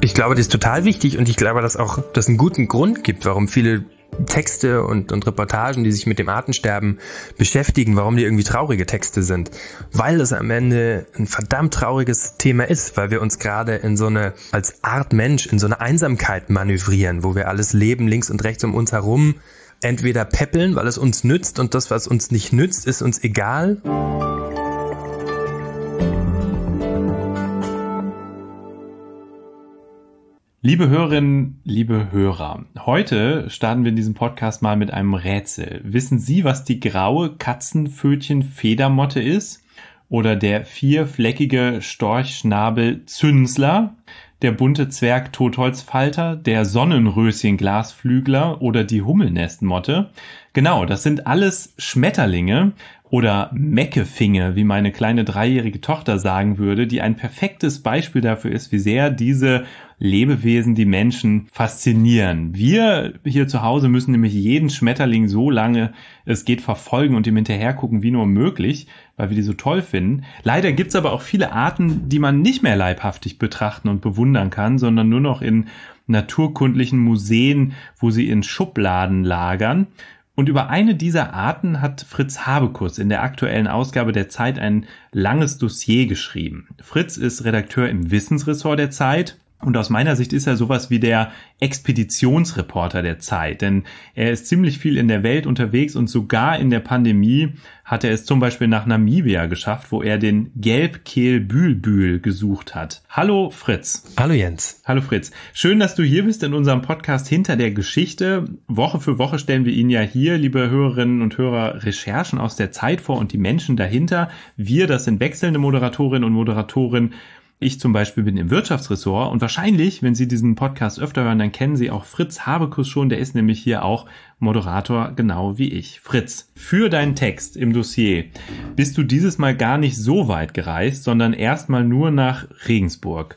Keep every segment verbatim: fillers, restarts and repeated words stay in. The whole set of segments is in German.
Ich glaube, das ist total wichtig und ich glaube, dass auch das einen guten Grund gibt, warum viele Texte und, und Reportagen, die sich mit dem Artensterben beschäftigen, warum die irgendwie traurige Texte sind. Weil es am Ende ein verdammt trauriges Thema ist, weil wir uns gerade in so eine, als Art Mensch, in so eine Einsamkeit manövrieren, wo wir alles Leben links und rechts um uns herum entweder peppeln, weil es uns nützt und das, was uns nicht nützt, ist uns egal. Liebe Hörerinnen, liebe Hörer, heute starten wir in diesem Podcast mal mit einem Rätsel. Wissen Sie, was die graue Katzenpfötchen-Federmotte ist? Oder der vierfleckige Storchschnabel-Zünsler? Der bunte Zwerg-Totholzfalter? Der Sonnenröschen-Glasflügler? Oder die Hummelnestmotte? Genau, das sind alles Schmetterlinge oder Meckefinge, wie meine kleine dreijährige Tochter sagen würde, die ein perfektes Beispiel dafür ist, wie sehr diese Lebewesen die Menschen faszinieren. Wir hier zu Hause müssen nämlich jeden Schmetterling so lange es geht verfolgen und ihm hinterher gucken wie nur möglich, weil wir die so toll finden. Leider gibt's aber auch viele Arten, die man nicht mehr leibhaftig betrachten und bewundern kann, sondern nur noch in naturkundlichen Museen, wo sie in Schubladen lagern. Und über eine dieser Arten hat Fritz Habekus in der aktuellen Ausgabe der Zeit ein langes Dossier geschrieben. Fritz ist Redakteur im Wissensressort der Zeit. Und aus meiner Sicht ist er sowas wie der Expeditionsreporter der Zeit, denn er ist ziemlich viel in der Welt unterwegs und sogar in der Pandemie hat er es zum Beispiel nach Namibia geschafft, wo er den Gelbkehlbühlbühl gesucht hat. Hallo Fritz. Hallo Jens. Hallo Fritz. Schön, dass du hier bist in unserem Podcast Hinter der Geschichte. Woche für Woche stellen wir Ihnen ja hier, liebe Hörerinnen und Hörer, Recherchen aus der Zeit vor und die Menschen dahinter. Wir, das sind wechselnde Moderatorinnen und Moderatoren. Ich zum Beispiel bin im Wirtschaftsressort und wahrscheinlich, wenn Sie diesen Podcast öfter hören, dann kennen Sie auch Fritz Habekus schon. Der ist nämlich hier auch Moderator, genau wie ich. Fritz, für deinen Text im Dossier bist du dieses Mal gar nicht so weit gereist, sondern erstmal nur nach Regensburg.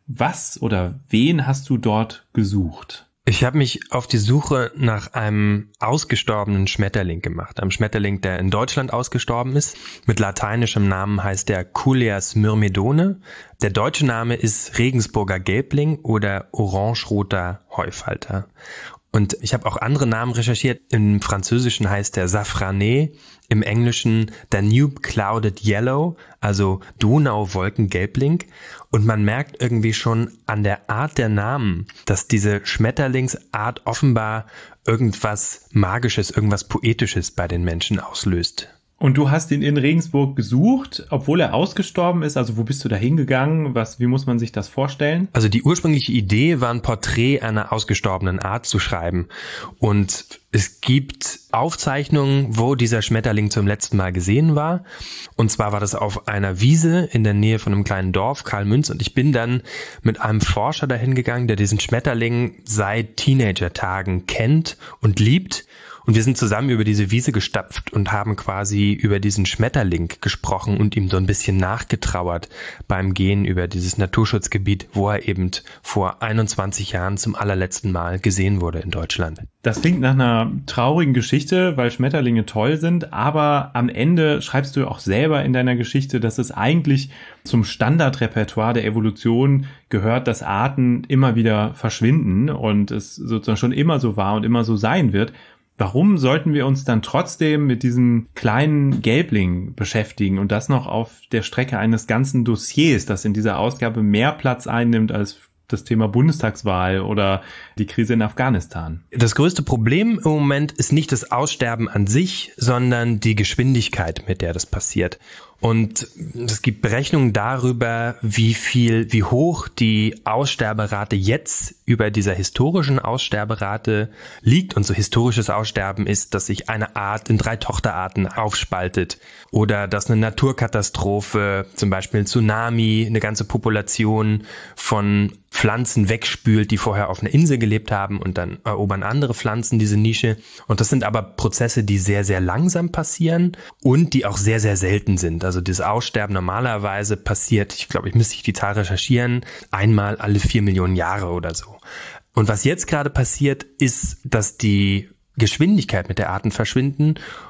Was oder wen hast du dort gesucht? Ich habe mich auf die Suche nach einem ausgestorbenen Schmetterling gemacht. Einem Schmetterling, der in Deutschland ausgestorben ist. Mit lateinischem Namen heißt der Culeas myrmidone. Der deutsche Name ist Regensburger Gelbling oder orangeroter Heufalter. Und ich habe auch andere Namen recherchiert. Im Französischen heißt der Safrané, im Englischen Danube Clouded Yellow, also Donauwolkengelbling. Und man merkt irgendwie schon an der Art der Namen, dass diese Schmetterlingsart offenbar irgendwas Magisches, irgendwas Poetisches bei den Menschen auslöst. Und du hast ihn in Regensburg gesucht, obwohl er ausgestorben ist. Also wo bist du da hingegangen? Was, wie muss man sich das vorstellen? Also die ursprüngliche Idee war, ein Porträt einer ausgestorbenen Art zu schreiben. Und es gibt Aufzeichnungen, wo dieser Schmetterling zum letzten Mal gesehen war. Und zwar war das auf einer Wiese in der Nähe von einem kleinen Dorf, Karlmünz. Und ich bin dann mit einem Forscher dahin gegangen, der diesen Schmetterling seit Teenager-Tagen kennt und liebt. Und wir sind zusammen über diese Wiese gestapft und haben quasi über diesen Schmetterling gesprochen und ihm so ein bisschen nachgetrauert beim Gehen über dieses Naturschutzgebiet, wo er eben vor einundzwanzig Jahren zum allerletzten Mal gesehen wurde in Deutschland. Das klingt nach einer traurigen Geschichte, weil Schmetterlinge toll sind, aber am Ende schreibst du auch selber in deiner Geschichte, dass es eigentlich zum Standardrepertoire der Evolution gehört, dass Arten immer wieder verschwinden und es sozusagen schon immer so war und immer so sein wird. Warum sollten wir uns dann trotzdem mit diesem kleinen Gelbling beschäftigen und das noch auf der Strecke eines ganzen Dossiers, das in dieser Ausgabe mehr Platz einnimmt als das Thema Bundestagswahl oder die Krise in Afghanistan? Das größte Problem im Moment ist nicht das Aussterben an sich, sondern die Geschwindigkeit, mit der das passiert. Und es gibt Berechnungen darüber, wie viel, wie hoch die Aussterberate jetzt über dieser historischen Aussterberate liegt. Und so historisches Aussterben ist, dass sich eine Art in drei Tochterarten aufspaltet oder dass eine Naturkatastrophe, zum Beispiel ein Tsunami, eine ganze Population von Pflanzen wegspült, die vorher auf einer Insel gelebt haben und dann erobern andere Pflanzen diese Nische. Und das sind aber Prozesse, die sehr, sehr langsam passieren und die auch sehr, sehr selten sind. Also das Aussterben normalerweise passiert, ich glaube, ich müsste die Zahl recherchieren, einmal alle vier Millionen Jahre oder so. Und was jetzt gerade passiert, ist, dass die Geschwindigkeit, mit der Arten verschwinden,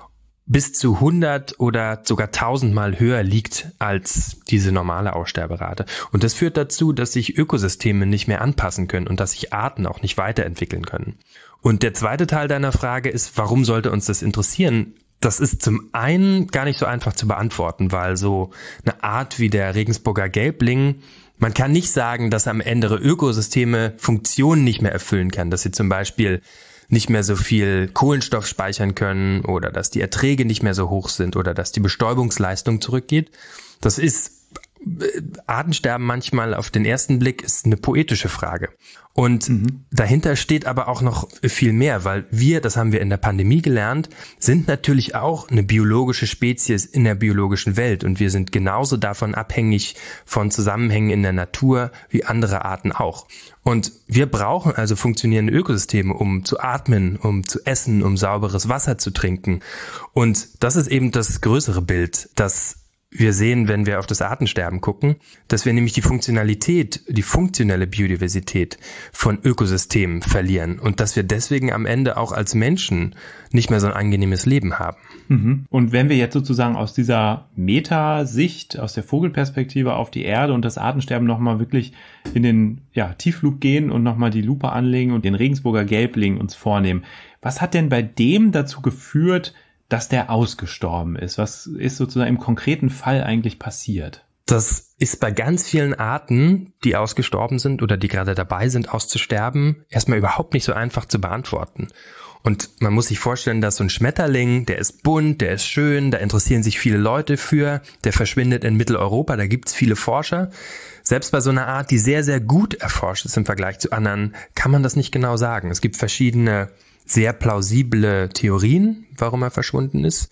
bis zu hundert oder sogar tausendmal höher liegt als diese normale Aussterberate. Und das führt dazu, dass sich Ökosysteme nicht mehr anpassen können und dass sich Arten auch nicht weiterentwickeln können. Und der zweite Teil deiner Frage ist, warum sollte uns das interessieren? Das ist zum einen gar nicht so einfach zu beantworten, weil so eine Art wie der Regensburger Gelbling, man kann nicht sagen, dass am Ende Ökosysteme Funktionen nicht mehr erfüllen kann, dass sie zum Beispiel nicht mehr so viel Kohlenstoff speichern können oder dass die Erträge nicht mehr so hoch sind oder dass die Bestäubungsleistung zurückgeht. Das ist, Artensterben manchmal auf den ersten Blick ist eine poetische Frage. Und mhm. dahinter steht aber auch noch viel mehr, weil wir, das haben wir in der Pandemie gelernt, sind natürlich auch eine biologische Spezies in der biologischen Welt und wir sind genauso davon abhängig von Zusammenhängen in der Natur wie andere Arten auch. Und wir brauchen also funktionierende Ökosysteme, um zu atmen, um zu essen, um sauberes Wasser zu trinken. Und das ist eben das größere Bild, das wir sehen, wenn wir auf das Artensterben gucken, dass wir nämlich die Funktionalität, die funktionelle Biodiversität von Ökosystemen verlieren und dass wir deswegen am Ende auch als Menschen nicht mehr so ein angenehmes Leben haben. Mhm. Und wenn wir jetzt sozusagen aus dieser Metasicht, aus der Vogelperspektive auf die Erde und das Artensterben nochmal wirklich in den ja, Tiefflug gehen und nochmal die Lupe anlegen und den Regensburger Gelbling uns vornehmen, was hat denn bei dem dazu geführt, dass der ausgestorben ist? Was ist sozusagen im konkreten Fall eigentlich passiert? Das ist bei ganz vielen Arten, die ausgestorben sind oder die gerade dabei sind auszusterben, erstmal überhaupt nicht so einfach zu beantworten. Und man muss sich vorstellen, dass so ein Schmetterling, der ist bunt, der ist schön, da interessieren sich viele Leute für, der verschwindet in Mitteleuropa, da gibt's viele Forscher. Selbst bei so einer Art, die sehr, sehr gut erforscht ist im Vergleich zu anderen, kann man das nicht genau sagen. Es gibt verschiedene sehr plausible Theorien, warum er verschwunden ist.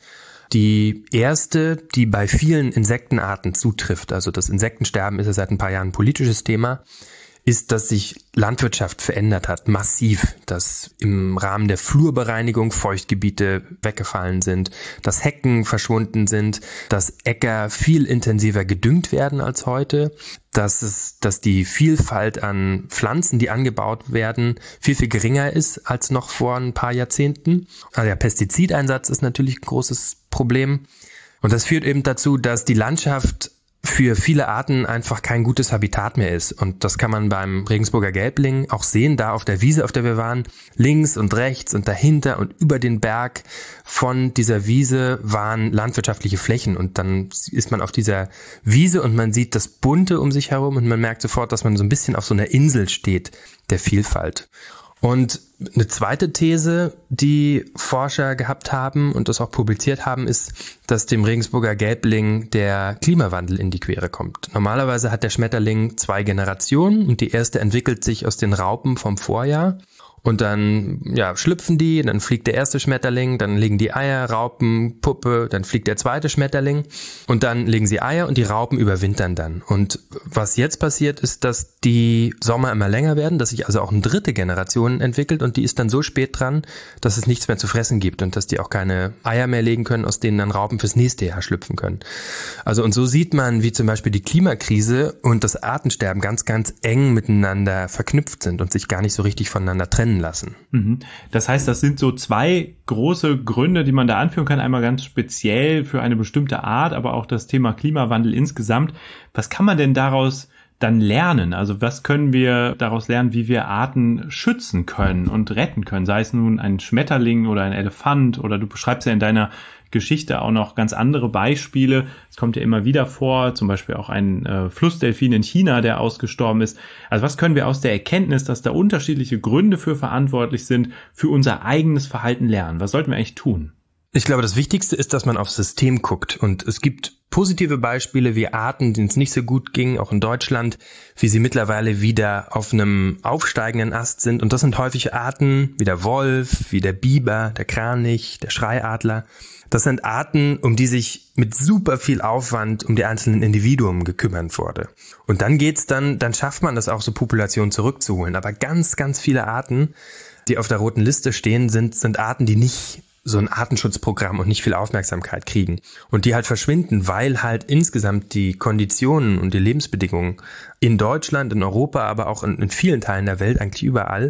Die erste, die bei vielen Insektenarten zutrifft, also das Insektensterben ist ja seit ein paar Jahren ein politisches Thema, ist, dass sich Landwirtschaft verändert hat, massiv, dass im Rahmen der Flurbereinigung Feuchtgebiete weggefallen sind, dass Hecken verschwunden sind, dass Äcker viel intensiver gedüngt werden als heute, dass es, dass die Vielfalt an Pflanzen, die angebaut werden, viel, viel geringer ist als noch vor ein paar Jahrzehnten. Also der Pestizideinsatz ist natürlich ein großes Problem. Und das führt eben dazu, dass die Landschaft für viele Arten einfach kein gutes Habitat mehr ist. Und das kann man beim Regensburger Gelbling auch sehen, da auf der Wiese, auf der wir waren. Links und rechts und dahinter und über den Berg von dieser Wiese waren landwirtschaftliche Flächen. Und dann ist man auf dieser Wiese und man sieht das Bunte um sich herum und man merkt sofort, dass man so ein bisschen auf so einer Insel steht, der Vielfalt. Und eine zweite These, die Forscher gehabt haben und das auch publiziert haben, ist, dass dem Regensburger Gelbling der Klimawandel in die Quere kommt. Normalerweise hat der Schmetterling zwei Generationen und die erste entwickelt sich aus den Raupen vom Vorjahr. Und dann ja, schlüpfen die, dann fliegt der erste Schmetterling, dann legen die Eier, Raupen, Puppe, dann fliegt der zweite Schmetterling und dann legen sie Eier und die Raupen überwintern dann. Und was jetzt passiert ist, dass die Sommer immer länger werden, dass sich also auch eine dritte Generation entwickelt und die ist dann so spät dran, dass es nichts mehr zu fressen gibt und dass die auch keine Eier mehr legen können, aus denen dann Raupen fürs nächste Jahr schlüpfen können. Also und so sieht man, wie zum Beispiel die Klimakrise und das Artensterben ganz, ganz eng miteinander verknüpft sind und sich gar nicht so richtig voneinander trennen lassen. Das heißt, das sind so zwei große Gründe, die man da anführen kann. Einmal ganz speziell für eine bestimmte Art, aber auch das Thema Klimawandel insgesamt. Was kann man denn daraus dann lernen? Also was können wir daraus lernen, wie wir Arten schützen können und retten können? Sei es nun ein Schmetterling oder ein Elefant oder du beschreibst ja in deiner Geschichte auch noch ganz andere Beispiele. Es kommt ja immer wieder vor, zum Beispiel auch ein äh, Flussdelfin in China, der ausgestorben ist. Also was können wir aus der Erkenntnis, dass da unterschiedliche Gründe für verantwortlich sind, für unser eigenes Verhalten lernen? Was sollten wir eigentlich tun? Ich glaube, das Wichtigste ist, dass man aufs System guckt. Und es gibt positive Beispiele wie Arten, denen es nicht so gut ging, auch in Deutschland, wie sie mittlerweile wieder auf einem aufsteigenden Ast sind. Und das sind häufig Arten wie der Wolf, wie der Biber, der Kranich, der Schreiadler. Das sind Arten, um die sich mit super viel Aufwand um die einzelnen Individuen gekümmert wurde. Und dann geht's dann, dann schafft man das auch, so Populationen zurückzuholen. Aber ganz, ganz viele Arten, die auf der roten Liste stehen, sind, sind Arten, die nicht so ein Artenschutzprogramm und nicht viel Aufmerksamkeit kriegen. Und die halt verschwinden, weil halt insgesamt die Konditionen und die Lebensbedingungen in Deutschland, in Europa, aber auch in, in vielen Teilen der Welt, eigentlich überall,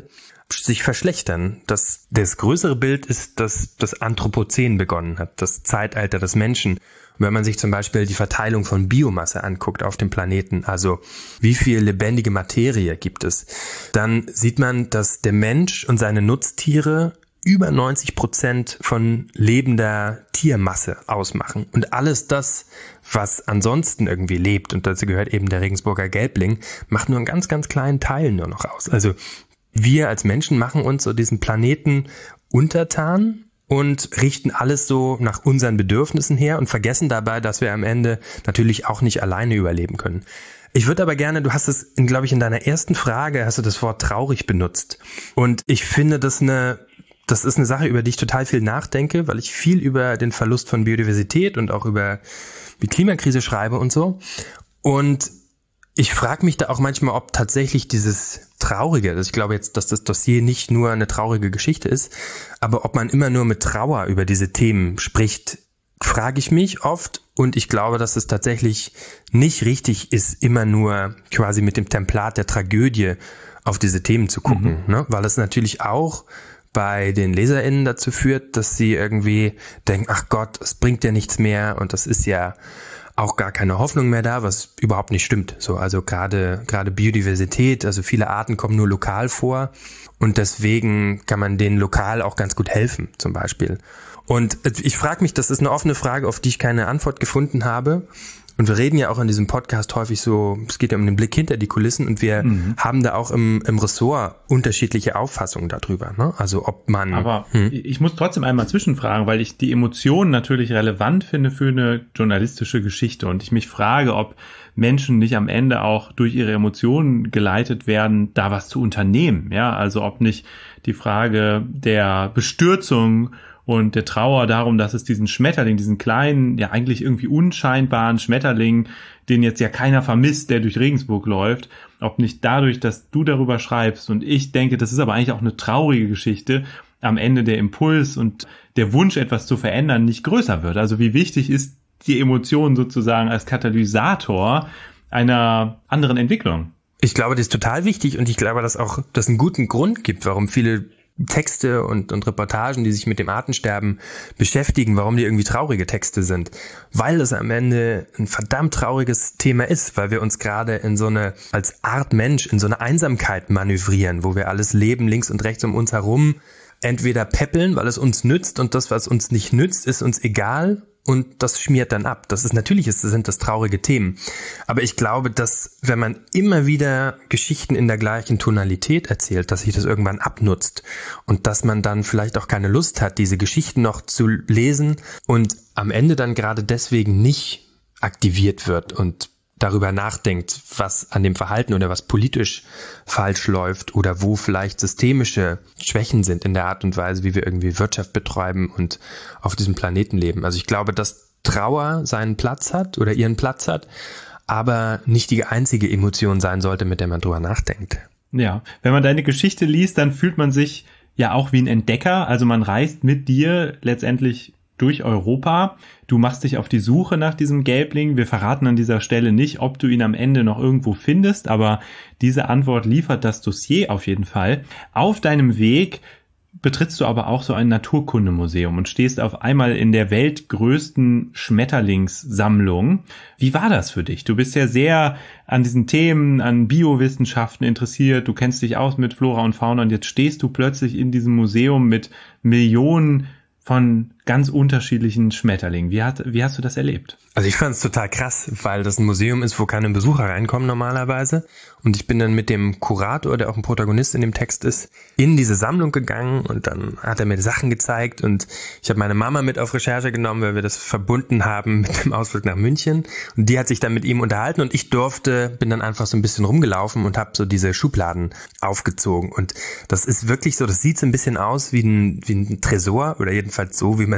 sich verschlechtern. Das, das größere Bild ist, dass das Anthropozän begonnen hat, das Zeitalter des Menschen. Und wenn man sich zum Beispiel die Verteilung von Biomasse anguckt auf dem Planeten, also wie viel lebendige Materie gibt es, dann sieht man, dass der Mensch und seine Nutztiere über neunzig Prozent von lebender Tiermasse ausmachen. Und alles das, was ansonsten irgendwie lebt, und dazu gehört eben der Regensburger Gelbling, macht nur einen ganz, ganz kleinen Teil nur noch aus. Also wir als Menschen machen uns so diesen Planeten untertan und richten alles so nach unseren Bedürfnissen her und vergessen dabei, dass wir am Ende natürlich auch nicht alleine überleben können. Ich würde aber gerne, du hast es, glaube ich, in deiner ersten Frage, hast du das Wort traurig benutzt. Und ich finde das eine, das ist eine Sache, über die ich total viel nachdenke, weil ich viel über den Verlust von Biodiversität und auch über die Klimakrise schreibe und so. Und ich frage mich da auch manchmal, ob tatsächlich dieses Traurige, also ich glaube jetzt, dass das Dossier nicht nur eine traurige Geschichte ist, aber ob man immer nur mit Trauer über diese Themen spricht, frage ich mich oft. Und ich glaube, dass es tatsächlich nicht richtig ist, immer nur quasi mit dem Templat der Tragödie auf diese Themen zu gucken, mhm. ne? Weil es natürlich auch bei den LeserInnen dazu führt, dass sie irgendwie denken, ach Gott, es bringt ja nichts mehr und das ist ja auch gar keine Hoffnung mehr da, was überhaupt nicht stimmt. So, also gerade gerade Biodiversität, also viele Arten kommen nur lokal vor und deswegen kann man denen lokal auch ganz gut helfen, zum Beispiel. Und ich frage mich, das ist eine offene Frage, auf die ich keine Antwort gefunden habe. Und wir reden ja auch in diesem Podcast häufig so, es geht ja um den Blick hinter die Kulissen und wir mhm. haben da auch im, im Ressort unterschiedliche Auffassungen darüber, ne? Also ob man... Aber hm? ich muss trotzdem einmal zwischenfragen, weil ich die Emotionen natürlich relevant finde für eine journalistische Geschichte und ich mich frage, ob Menschen nicht am Ende auch durch ihre Emotionen geleitet werden, da was zu unternehmen, ja? Also ob nicht die Frage der Bestürzung und der Trauer darum, dass es diesen Schmetterling, diesen kleinen, ja eigentlich irgendwie unscheinbaren Schmetterling, den jetzt ja keiner vermisst, der durch Regensburg läuft, ob nicht dadurch, dass du darüber schreibst und ich denke, das ist aber eigentlich auch eine traurige Geschichte, am Ende der Impuls und der Wunsch, etwas zu verändern, nicht größer wird. Also wie wichtig ist die Emotion sozusagen als Katalysator einer anderen Entwicklung? Ich glaube, das ist total wichtig und ich glaube, dass auch das einen guten Grund gibt, warum viele Texte und, und Reportagen, die sich mit dem Artensterben beschäftigen, warum die irgendwie traurige Texte sind. Weil es am Ende ein verdammt trauriges Thema ist, weil wir uns gerade in so eine, als Art Mensch, in so eine Einsamkeit manövrieren, wo wir alles Leben links und rechts um uns herum entweder peppeln, weil es uns nützt und das, was uns nicht nützt, ist uns egal. Und das schmiert dann ab. Das ist natürlich, ist, sind das traurige Themen. Aber ich glaube, dass wenn man immer wieder Geschichten in der gleichen Tonalität erzählt, dass sich das irgendwann abnutzt und dass man dann vielleicht auch keine Lust hat, diese Geschichten noch zu lesen und am Ende dann gerade deswegen nicht aktiviert wird und darüber nachdenkt, was an dem Verhalten oder was politisch falsch läuft oder wo vielleicht systemische Schwächen sind in der Art und Weise, wie wir irgendwie Wirtschaft betreiben und auf diesem Planeten leben. Also ich glaube, dass Trauer seinen Platz hat oder ihren Platz hat, aber nicht die einzige Emotion sein sollte, mit der man drüber nachdenkt. Ja, wenn man deine Geschichte liest, dann fühlt man sich ja auch wie ein Entdecker. Also man reist mit dir letztendlich durch Europa. Du machst dich auf die Suche nach diesem Gelbling. Wir verraten an dieser Stelle nicht, ob du ihn am Ende noch irgendwo findest, aber diese Antwort liefert das Dossier auf jeden Fall. Auf deinem Weg betrittst du aber auch so ein Naturkundemuseum und stehst auf einmal in der weltgrößten Schmetterlingssammlung. Wie war das für dich? Du bist ja sehr an diesen Themen, an Biowissenschaften interessiert. Du kennst dich aus mit Flora und Fauna und jetzt stehst du plötzlich in diesem Museum mit Millionen von ganz unterschiedlichen Schmetterlingen. Wie, hat, wie hast du das erlebt? Also ich fand es total krass, weil das ein Museum ist, wo keine Besucher reinkommen normalerweise. Und ich bin dann mit dem Kurator, der auch ein Protagonist in dem Text ist, in diese Sammlung gegangen und dann hat er mir Sachen gezeigt und ich habe meine Mama mit auf Recherche genommen, weil wir das verbunden haben mit dem Ausflug nach München. Und die hat sich dann mit ihm unterhalten und ich durfte, bin dann einfach so ein bisschen rumgelaufen und habe so diese Schubladen aufgezogen. Und das ist wirklich so, das sieht so ein bisschen aus wie ein, wie ein Tresor oder jedenfalls so, wie man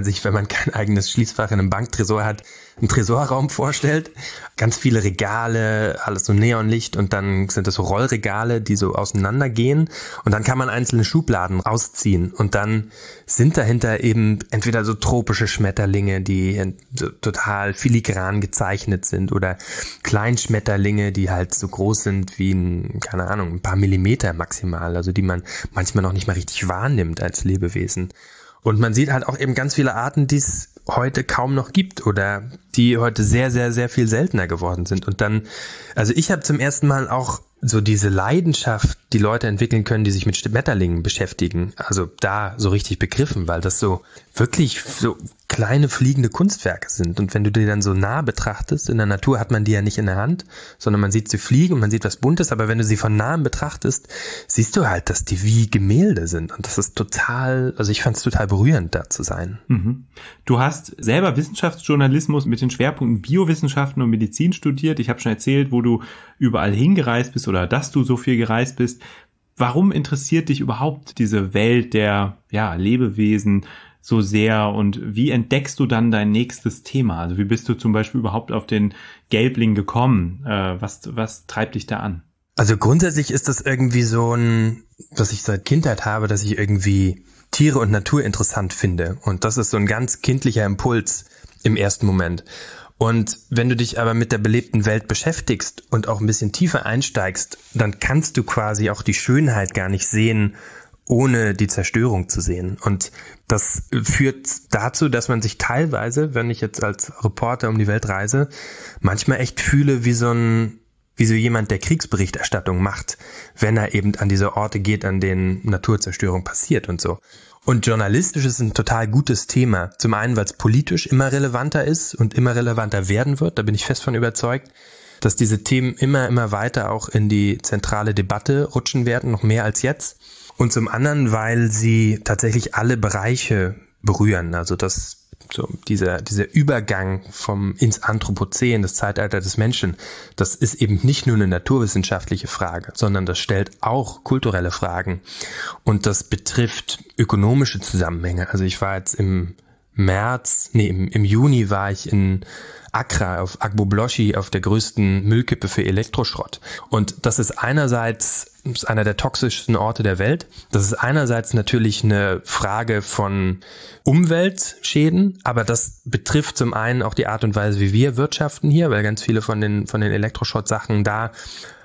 man sich, wenn man kein eigenes Schließfach in einem Banktresor hat, einen Tresorraum vorstellt. Ganz viele Regale, alles so Neonlicht und dann sind das so Rollregale, die so auseinandergehen und dann kann man einzelne Schubladen rausziehen und dann sind dahinter eben entweder so tropische Schmetterlinge, die so total filigran gezeichnet sind oder Kleinschmetterlinge, die halt so groß sind wie ein, keine Ahnung, ein paar Millimeter maximal, also die man manchmal noch nicht mal richtig wahrnimmt als Lebewesen. Und man sieht halt auch eben ganz viele Arten, die es heute kaum noch gibt oder die heute sehr, sehr, sehr viel seltener geworden sind. Und dann, also ich habe zum ersten Mal auch so diese Leidenschaft, die Leute entwickeln können, die sich mit Schmetterlingen beschäftigen, also da so richtig begriffen, weil das so wirklich so kleine fliegende Kunstwerke sind. Und wenn du die dann so nah betrachtest, in der Natur hat man die ja nicht in der Hand, sondern man sieht sie fliegen und man sieht was Buntes, aber wenn du sie von nahem betrachtest, siehst du halt, dass die wie Gemälde sind. Und das ist total, also ich fand es total berührend, da zu sein. Mhm. Du hast selber Wissenschaftsjournalismus mit den Schwerpunkten Biowissenschaften und Medizin studiert. Ich habe schon erzählt, wo du überall hingereist bist oder dass du so viel gereist bist. Warum interessiert dich überhaupt diese Welt der ja, Lebewesen so sehr und wie entdeckst du dann dein nächstes Thema? Also wie bist du zum Beispiel überhaupt auf den Gelbling gekommen? Äh, was, was treibt dich da an? Also grundsätzlich ist das irgendwie so ein, was ich seit Kindheit habe, dass ich irgendwie Tiere und Natur interessant finde. Und das ist so ein ganz kindlicher Impuls im ersten Moment. Und wenn du dich aber mit der belebten Welt beschäftigst und auch ein bisschen tiefer einsteigst, dann kannst du quasi auch die Schönheit gar nicht sehen, ohne die Zerstörung zu sehen. Und das führt dazu, dass man sich teilweise, wenn ich jetzt als Reporter um die Welt reise, manchmal echt fühle wie so ein, wie so jemand, der Kriegsberichterstattung macht, wenn er eben an diese Orte geht, an denen Naturzerstörung passiert und so. Und journalistisch ist ein total gutes Thema. Zum einen, weil es politisch immer relevanter ist und immer relevanter werden wird. Da bin ich fest von überzeugt, dass diese Themen immer, immer weiter auch in die zentrale Debatte rutschen werden, noch mehr als jetzt. Und zum anderen, weil sie tatsächlich alle Bereiche berühren. Also das, so dieser, dieser Übergang vom ins Anthropozän, das Zeitalter des Menschen, das ist eben nicht nur eine naturwissenschaftliche Frage, sondern das stellt auch kulturelle Fragen. Und das betrifft ökonomische Zusammenhänge. Also ich war jetzt im März, nee, im, im Juni war ich in Accra auf Agbogbloshie auf der größten Müllkippe für Elektroschrott. Und das ist einerseits ist einer der toxischsten Orte der Welt. Das ist einerseits natürlich eine Frage von Umweltschäden, aber das betrifft zum einen auch die Art und Weise, wie wir wirtschaften hier, weil ganz viele von den von den Elektroschrott-Sachen da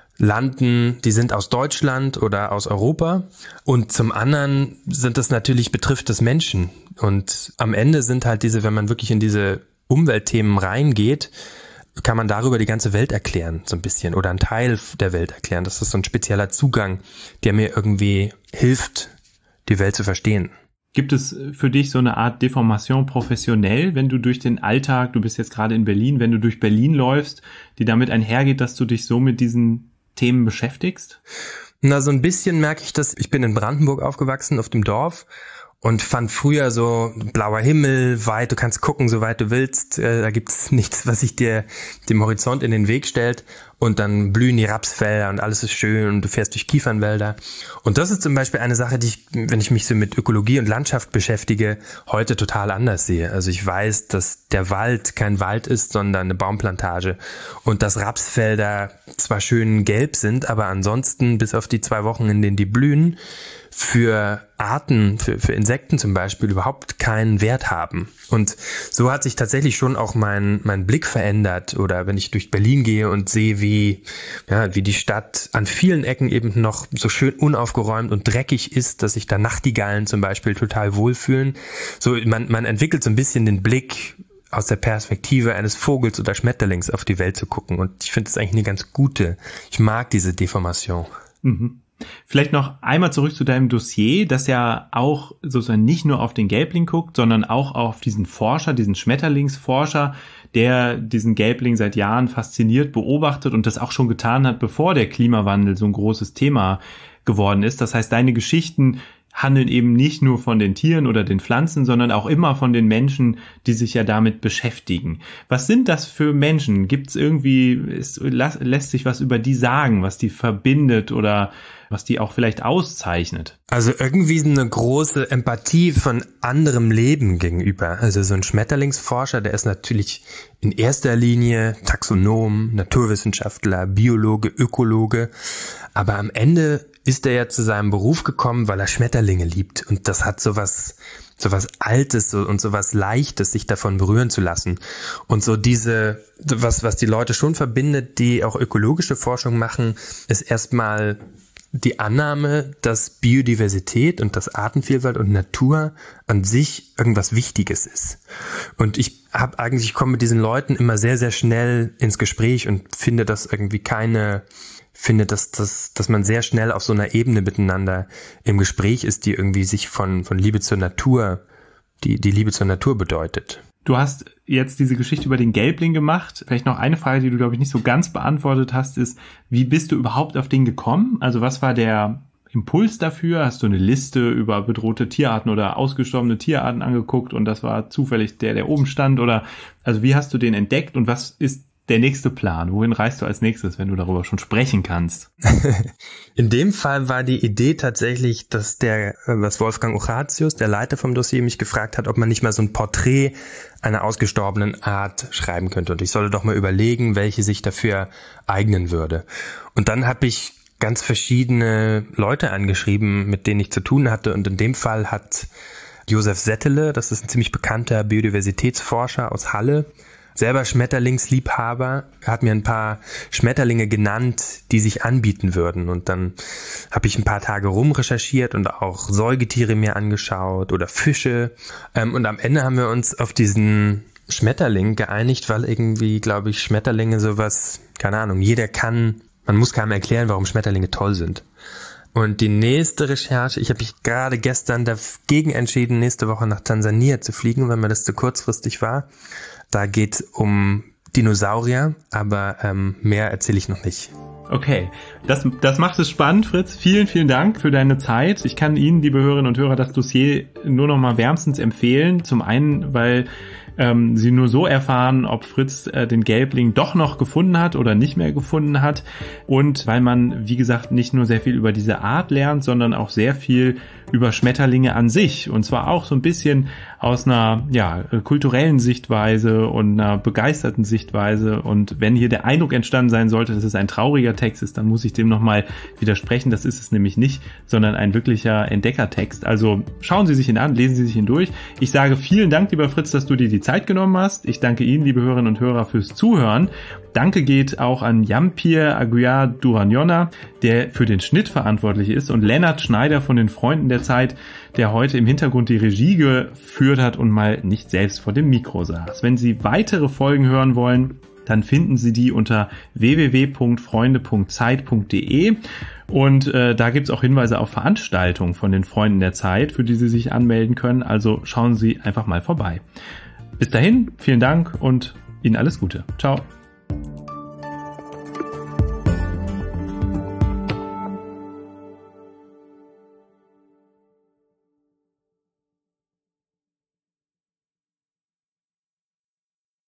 landen, die sind aus Deutschland oder aus Europa. Und zum anderen sind das natürlich, betrifft das Menschen. Und am Ende sind halt diese, wenn man wirklich in diese Umweltthemen reingeht, kann man darüber die ganze Welt erklären, so ein bisschen, oder einen Teil der Welt erklären. Das ist so ein spezieller Zugang, der mir irgendwie hilft, die Welt zu verstehen. Gibt es für dich so eine Art Deformation professionell, wenn du durch den Alltag, du bist jetzt gerade in Berlin, wenn du durch Berlin läufst, die damit einhergeht, dass du dich so mit diesen Themen beschäftigst? Na, so ein bisschen merke ich das. Ich bin in Brandenburg aufgewachsen, auf dem Dorf. Und fand früher so blauer Himmel, weit, du kannst gucken, so weit du willst. Äh, da gibt's nichts, was sich dir dem Horizont in den Weg stellt. Und dann blühen die Rapsfelder und alles ist schön und du fährst durch Kiefernwälder. Und das ist zum Beispiel eine Sache, die ich, wenn ich mich so mit Ökologie und Landschaft beschäftige, heute total anders sehe. Also ich weiß, dass der Wald kein Wald ist, sondern eine Baumplantage. Und dass Rapsfelder zwar schön gelb sind, aber ansonsten bis auf die zwei Wochen, in denen die blühen, für Arten, für, für Insekten zum Beispiel überhaupt keinen Wert haben. Und so hat sich tatsächlich schon auch mein, mein Blick verändert. Oder wenn ich durch Berlin gehe und sehe, wie, ja, wie die Stadt an vielen Ecken eben noch so schön unaufgeräumt und dreckig ist, dass sich da Nachtigallen zum Beispiel total wohlfühlen. So, man, man entwickelt so ein bisschen den Blick aus der Perspektive eines Vogels oder Schmetterlings auf die Welt zu gucken. Und ich finde es eigentlich eine ganz gute. Ich mag diese Deformation. Mhm. Vielleicht noch einmal zurück zu deinem Dossier, das ja auch sozusagen nicht nur auf den Gelbling guckt, sondern auch auf diesen Forscher, diesen Schmetterlingsforscher, der diesen Gelbling seit Jahren fasziniert beobachtet und das auch schon getan hat, bevor der Klimawandel so ein großes Thema geworden ist. Das heißt, deine Geschichten handeln eben nicht nur von den Tieren oder den Pflanzen, sondern auch immer von den Menschen, die sich ja damit beschäftigen. Was sind das für Menschen? Gibt es irgendwie, ist, lässt sich was über die sagen, was die verbindet oder was die auch vielleicht auszeichnet? Also irgendwie eine große Empathie von anderem Leben gegenüber. Also so ein Schmetterlingsforscher, der ist natürlich in erster Linie Taxonom, Naturwissenschaftler, Biologe, Ökologe. Aber am Ende ist er ja zu seinem Beruf gekommen, weil er Schmetterlinge liebt. Und das hat sowas, sowas Altes und sowas Leichtes, sich davon berühren zu lassen. Und so diese, was, was die Leute schon verbindet, die auch ökologische Forschung machen, ist erstmal die Annahme, dass Biodiversität und dass Artenvielfalt und Natur an sich irgendwas Wichtiges ist. Und ich habe eigentlich, ich komme mit diesen Leuten immer sehr, sehr schnell ins Gespräch und finde das irgendwie keine, finde, dass, dass, dass man sehr schnell auf so einer Ebene miteinander im Gespräch ist, die irgendwie sich von, von Liebe zur Natur, die, die Liebe zur Natur bedeutet. Du hast jetzt diese Geschichte über den Gelbling gemacht. Vielleicht noch eine Frage, die du, glaube ich, nicht so ganz beantwortet hast, ist, wie bist du überhaupt auf den gekommen? Also was war der Impuls dafür? Hast du eine Liste über bedrohte Tierarten oder ausgestorbene Tierarten angeguckt und das war zufällig der, der oben stand? Oder also wie hast du den entdeckt und was ist der nächste Plan? Wohin reist du als nächstes, wenn du darüber schon sprechen kannst? In dem Fall war die Idee tatsächlich, dass der, was Wolfgang Ochatius, der Leiter vom Dossier, mich gefragt hat, ob man nicht mal so ein Porträt einer ausgestorbenen Art schreiben könnte. Und ich solle doch mal überlegen, welche sich dafür eignen würde. Und dann habe ich ganz verschiedene Leute angeschrieben, mit denen ich zu tun hatte. Und in dem Fall hat Josef Settele, das ist ein ziemlich bekannter Biodiversitätsforscher aus Halle, selber Schmetterlingsliebhaber, hat mir ein paar Schmetterlinge genannt, die sich anbieten würden. Und dann habe ich ein paar Tage rumrecherchiert und auch Säugetiere mir angeschaut oder Fische. Und am Ende haben wir uns auf diesen Schmetterling geeinigt, weil irgendwie, glaube ich, Schmetterlinge sowas, keine Ahnung, jeder kann, man muss keinem erklären, warum Schmetterlinge toll sind. Und die nächste Recherche, ich habe mich gerade gestern dagegen entschieden, nächste Woche nach Tansania zu fliegen, weil mir das zu kurzfristig war. Da geht es um Dinosaurier, aber ähm, mehr erzähle ich noch nicht. Okay, das, das macht es spannend, Fritz. Vielen, vielen Dank für deine Zeit. Ich kann Ihnen, liebe Hörerinnen und Hörer, das Dossier nur noch mal wärmstens empfehlen. Zum einen, weil ähm, Sie nur so erfahren, ob Fritz äh, den Gelbling doch noch gefunden hat oder nicht mehr gefunden hat. Und weil man, wie gesagt, nicht nur sehr viel über diese Art lernt, sondern auch sehr viel über Schmetterlinge an sich. Und zwar auch so ein bisschen aus einer ja, kulturellen Sichtweise und einer begeisterten Sichtweise. Und wenn hier der Eindruck entstanden sein sollte, dass es ein trauriger Text ist, dann muss ich dem nochmal widersprechen. Das ist es nämlich nicht, sondern ein wirklicher Entdeckertext. Also schauen Sie sich ihn an, lesen Sie sich ihn durch. Ich sage vielen Dank, lieber Fritz, dass du dir die Zeit genommen hast. Ich danke Ihnen, liebe Hörerinnen und Hörer, fürs Zuhören. Danke geht auch an Jampir Aguiar Duraniona, der für den Schnitt verantwortlich ist, und Lennart Schneider von den Freunden der Zeit, der heute im Hintergrund die Regie geführt hat und mal nicht selbst vor dem Mikro saß. Wenn Sie weitere Folgen hören wollen, dann finden Sie die unter w w w punkt freunde punkt zeit punkt d e und äh, da gibt's auch Hinweise auf Veranstaltungen von den Freunden der Zeit, für die Sie sich anmelden können. Also schauen Sie einfach mal vorbei. Bis dahin, vielen Dank und Ihnen alles Gute. Ciao.